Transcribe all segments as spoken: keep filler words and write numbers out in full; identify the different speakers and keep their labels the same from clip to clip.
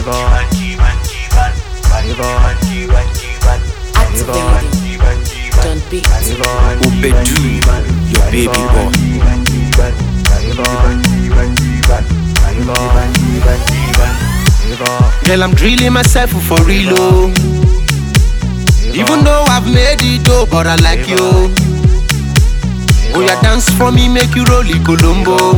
Speaker 1: Don't beat.
Speaker 2: Obedu, your baby boy. Girl, I'm drilling myself for real, oh. Even though I've made it, oh, but I like you. Oh, yeah, dance for me, make you roll it, Colombo.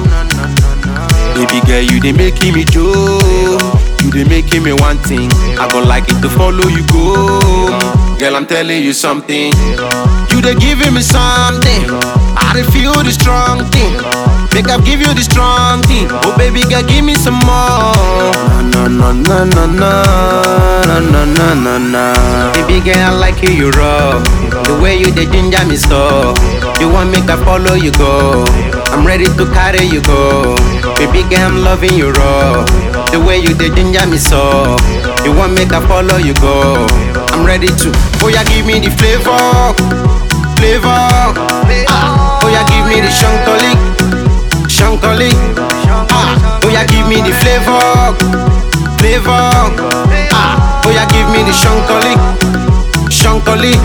Speaker 2: Baby girl, you they making me joke. You they making me one thing. I go like it to follow you go. Girl, I'm telling you something. You they giving me something. I they feel the strong thing. Make up give you the strong thing. Oh baby girl, give me some more. No no no no no no no no no no. Baby girl, I like you, you raw. The way you the ginger me so. You want me to follow you go. I'm ready to carry you go. Baby girl, I'm loving you raw. The way you the ginger me so. You want me to follow you go. I'm ready to. Oh yeah, give me the flavor, flavor. Ah, oh yeah, give me the shankolic. Shankoli, ah, oh yeah, give me the flavor, flavor, ah, oh yeah, give me the shankoli, shankoli.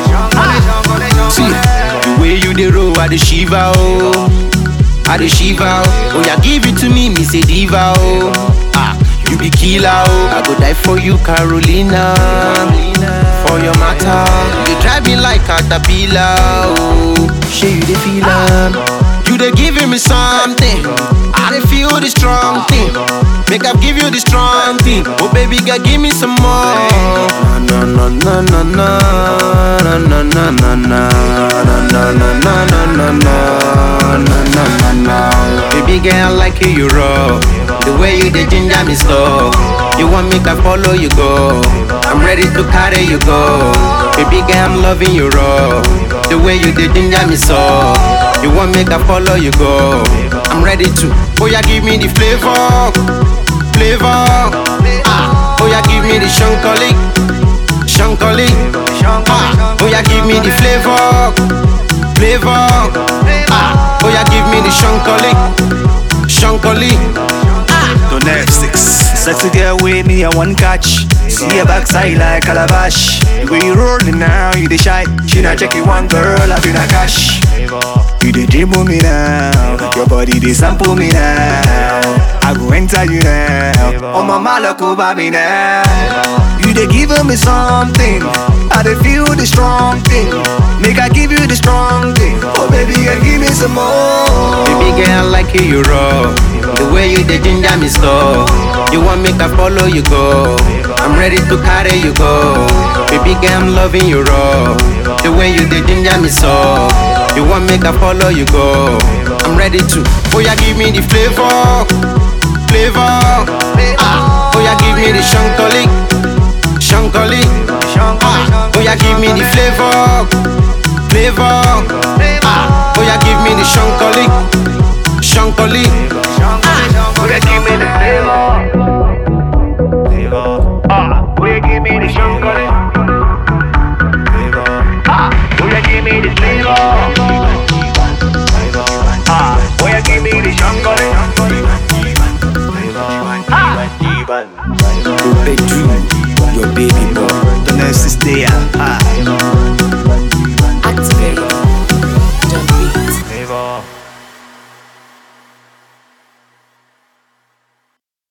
Speaker 2: See, the way you the roll, I the shiva, oh, I the shiva, oh, oh yeah, give it to me, me say diva, oh, ah, you be killer, oh, I go die for you, Carolina, for your matter, you drive me like caterpillar, oh, show you the feeling. You they giving me something. I they feel the strong thing. Make up give you the strong thing. Oh baby girl, give me some more. No no no no no no no no no no no no no no no no no. Baby girl, I like you, you raw. The way you the ginger me slow. You want me to follow you go. I'm ready to carry you go. Baby girl, I'm loving you raw. The way you the ginger me so. You want me to follow you go. I'm ready to. Oh yeah, give me the flavor, flavor. Ah, oh yeah, give me the shankolic, shankolic. Ah, oh yeah, give me the flavor, flavor. Ah, oh yeah, give me the shankolic, shankolic.
Speaker 3: The next six. Sexy girl with me, I want catch. See your backside like calabash. The way you rollin' now, you the shy. She not check it one girl, I feel like cash. You the dribble me now, your body they sample me now. I go enter you now, oh mama look over me now. You they giving me something, I they feel the strong thing. Make I give you the strong thing, oh baby girl give me some more.
Speaker 2: Baby girl, I like you, you raw. The way you the ginger me slow. You want me to follow you go. I'm ready to carry you go. Baby girl, I'm loving you raw. The way you the ginger me so. You want me to follow you go. I'm ready to. Oh yeah, give me the flavor, flavor. Ah, oh yeah, give me the shankolic, shankolic. Ah, oh yeah, give me the flavor, flavor. Ah, oh yeah, give me the shankolic, shankolic.
Speaker 3: Oh yeah, give me the flavor. Ah, oh yeah, give me the shankolic. Ah, oh yeah, give me the flavor. Ah, oh yeah, give me the shankolic. Ah,
Speaker 2: Obedu, your baby